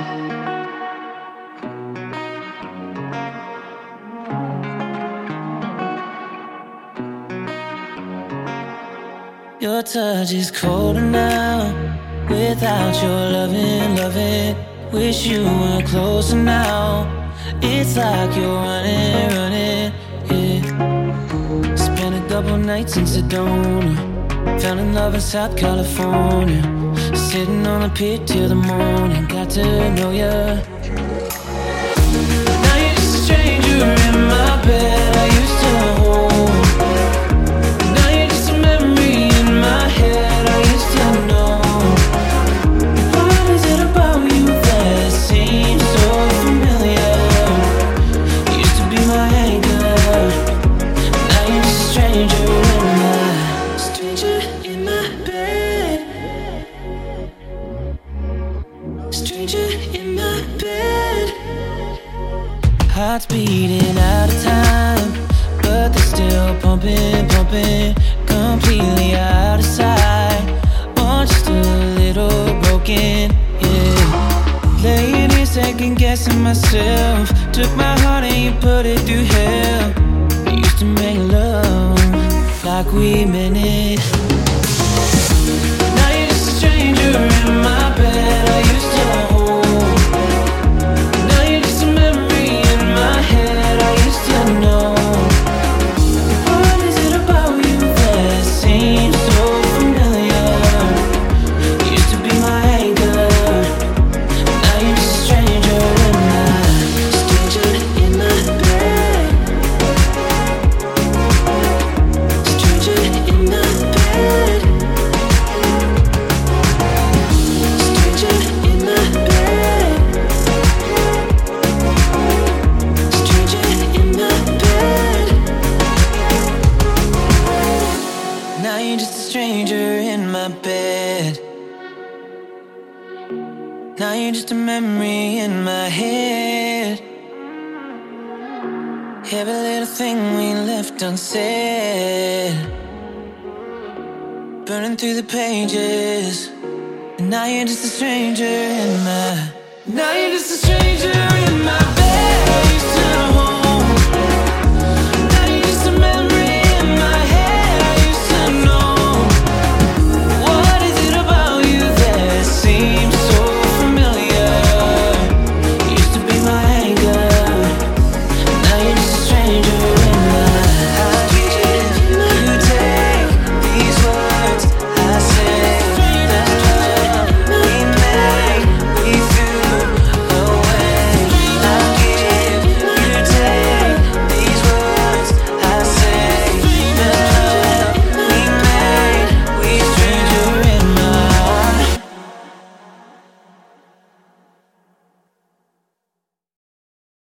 Your touch is colder now. Without your loving. Wish you were closer now. It's like you're running, yeah. Spent a couple nights in Sedona. Fell in love in South California. Sitting on a pier till the morning. Got to know ya. Now you're just a stranger in my bed I used to hold. Now you're just a memory in my head I used to know. What is it about you that seems so familiar? You used to be my anchor. Now you're just a stranger in my bed. Stranger in my bed. Heart's beating out of time, but they're still pumping, completely out of sight. Oh, just a little broken, yeah. Laying here second guessing myself. Took my heart and you put it through hell. We used to make love like we meant it. Now you're just a stranger in my bed I used to hold. Now you're just a memory in my head I used to know. What is it about you that seems so familiar? You used to be my anchor. Now you're just a stranger in my bed. Stranger in my bed. Stranger in my bed. Stranger in my bed. Now you're just a stranger in my bed. Now you're just a memory in my head. Every little thing we left unsaid, burning through the pages. And now you're just a stranger in my. Now you're just a stranger.